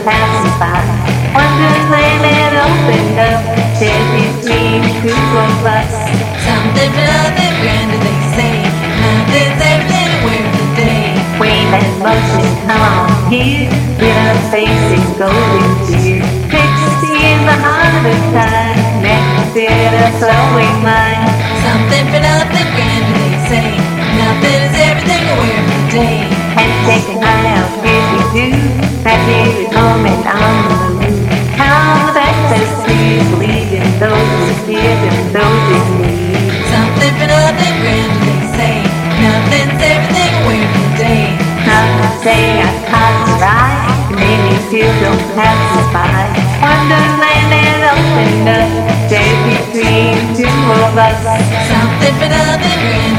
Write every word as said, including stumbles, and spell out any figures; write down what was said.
passing by. Wonderland had opened up, said between two of us. Something but nothing grander, they say. Nothing's everything, where's the day? Wave and motion, come on here. Get our faces golden tears. Fixed in the heart of time, next to the flowing mind. Something but nothing grander, they say. Nothing is everything, where's the day? And take an eye out, here we do. That here moment on the moon. How that ecstasy is leading those who fear and those in need. Something but nothing grander, they say. Nothing's everything, where's the day? Not to say I caught your eye, it made me feel don't pass us by. Wonderland had opened up, there between two of us. Something but nothing grander.